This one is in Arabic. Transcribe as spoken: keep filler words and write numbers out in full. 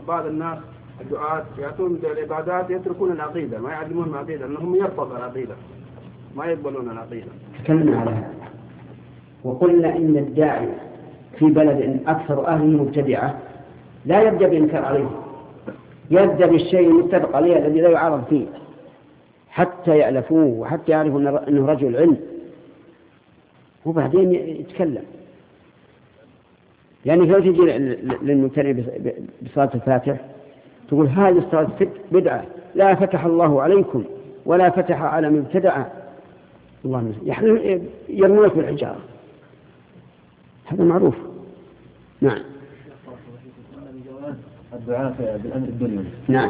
بعض الناس الدعاة يأتون العبادات يتركون العقيدة، ما يعلمون العقيدة، أنهم يرفضوا العقيدة، ما يقبلون العقيدة. تكلمنا على هذا وقلنا إن الداعي في بلد أكثر أهله مبتدعة لا يبدأ بإنكار عليه، يبدأ بالشيء المتفق عليه الذي لا يعارض فيه حتى يألفوه وحتى يعرفوا أنه رجل علم، وبعدين يتكلم. يعني لو تجي للمبتدئ بصلاة الفاتح تقول هذه الصلاة بدعة، لا فتح الله عليكم ولا فتح على من ابتدع، الله يرمونك بالحجارة، هذا معروف. نعم. الدعاء بالأمر الدنيوي. نعم.